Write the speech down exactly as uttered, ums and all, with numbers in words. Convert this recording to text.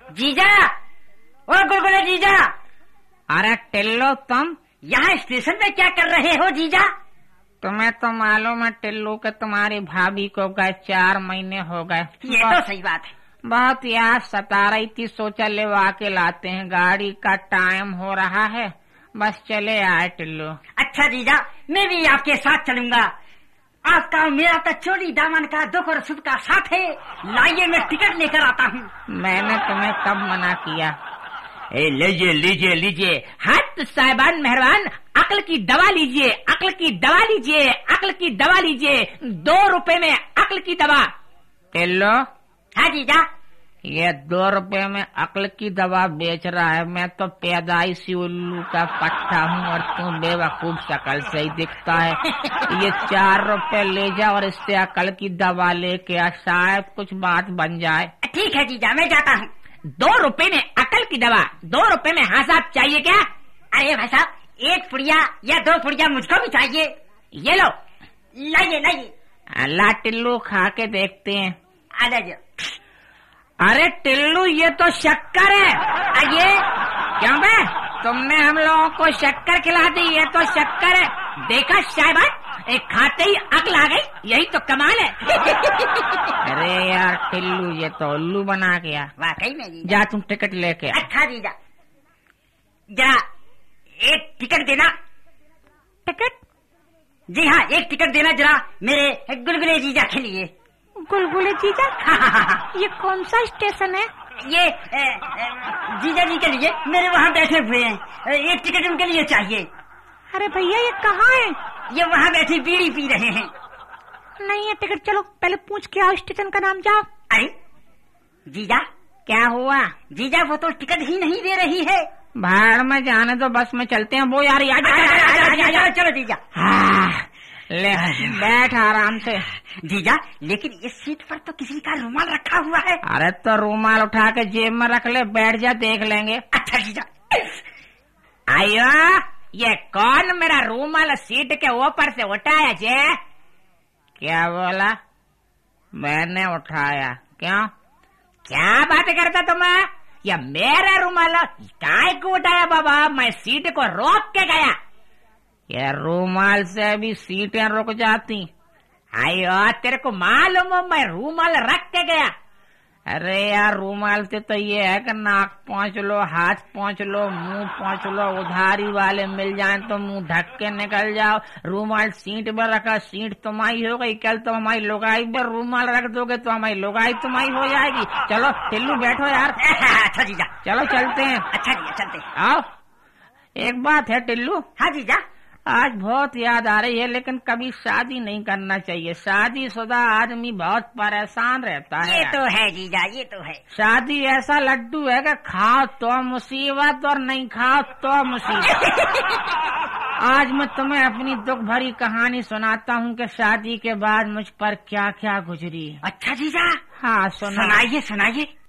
जीजा, ओ गुलगुले जीजा। अरे टिल्लू, तुम यहाँ स्टेशन में क्या कर रहे हो जीजा? तुम्हें तो मालूम है टिल्लू के तुम्हारी भाभी को गए चार महीने हो गए। ये तो सही बात है। बहुत याद सता रही थी, सोचा ले आके लाते हैं, गाड़ी का टाइम हो रहा है, बस चले आए टिल्लू। अच्छा जीजा, मैं भी आपके साथ चलूंगा। आपका मेरा तो चोरी दामन का दुख और सुख का साथ है। लाइए मैं टिकट लेकर आता हूँ। मैंने तुम्हें कब मना किया? ए लीजिए लीजिए लीजिए। हट साहिबान मेहरबान, अक्ल की दवा लीजिए, अक्ल की दवा लीजिए, अक्ल की दवा लीजिए, दो रुपए में अक्ल की दवा। टिल्लू। हाँ जीजा। ये दो रुपए में अक्ल की दवा बेच रहा है। मैं तो पैदाइशी उल्लू का पट्टा हूँ और तू बेवकूफ शक्ल से ही दिखता है। ये चार रुपए ले जा और इससे अक्ल की दवा लेके आ, शायद कुछ बात बन जाए। ठीक है जीजा, मैं जाता हूँ। दो रुपए में अकल की दवा, दो रुपए में हाँ साहब चाहिए क्या? अरे भाई साहब, एक पुड़िया या दो पुड़िया मुझको भी चाहिए। ये लो, लाइए लाइए। अल्लाह टिल्लू खा के देखते हैं। आजा। अरे टिल्लू, ये तो शक्कर है। आइए। क्यों बे, तुमने हम लोगों को शक्कर खिला दी? ये तो शक्कर है। देखा साहिबान, एक खाते ही अकल आ गई, यही तो कमाल है। अरे यार टिल्लू, ये तो उल्लू बना गया। वाकई में जीजा। जा तुम टिकट लेके। अच्छा जीजा, जरा एक टिकट देना। टिकट? जी हाँ, एक टिकट देना जरा मेरे गुलगुले जीजा के लिए। गुलगुले जीजा? हाँ हाँ हाँ। ये कौन सा स्टेशन है? ये ए, ए, जीजा जी के लिए, मेरे वहाँ बैठे हुए हैं, एक टिकट उनके लिए चाहिए। अरे भैया, ये कहाँ है? ये वहाँ बैठे बीड़ी पी रहे हैं। नहीं है टिकट, चलो पहले पूछ के आओ स्टेशन का नाम। जाओ। अरे जीजा, क्या हुआ? जीजा वो तो टिकट ही नहीं दे रही है। भाड़ में जाने दो, बस में चलते हैं। वो यार यार चलो जीजा। ले बैठ आराम से। जीजा, लेकिन इस सीट पर तो किसी का रुमाल रखा हुआ है। अरे तो रुमाल उठा के जेब में रख ले, बैठ जा, देख लेंगे। अच्छा जीजा। आयो, ये कौन मेरा रुमाल सीट के ऊपर से उठाया जे? क्या बोला? मैंने उठाया? क्यों, क्या बात करता तुम्हें? ये मेरा रुमाल काय को उठाया बाबा? मैं सीट को रोक के गया। ये रुमाल से भी सीटें रुक जाती। आयो, तेरे को मालूम हो मैं रुमाल रख के गया? अरे यार, रुमाल से तो ये है कि नाक पहुँच लो, हाथ पहुँच लो, मुंह पहुँच लो, उधारी वाले मिल जाए तो मुंह ढक के निकल जाओ। रुमाल सीट पर रखा, सीट तुम्हारी हो गई, कल तो हमारी लुगाई पर रुमाल रख दोगे तो हमारी लुगाई तुम्हारी हो जाएगी। चलो टिल्लू बैठो यार। अच्छा जीजा, चलो चलते हैं। अच्छा जीजा, चलते हैं। आओ। एक बात है टिल्लू। हाँ जीजा। आज बहुत याद आ रही है, लेकिन कभी शादी नहीं करना चाहिए। शादीशुदा आदमी बहुत परेशान रहता है। ये तो है जीजा, ये तो है। शादी ऐसा लड्डू है कि खाओ तो मुसीबत और नहीं खाओ तो मुसीबत। आज मैं तुम्हें अपनी दुख भरी कहानी सुनाता हूँ कि शादी के बाद मुझ पर क्या क्या गुजरी। अच्छा जीजा। हाँ सुना। सुनाइए सुनाइए।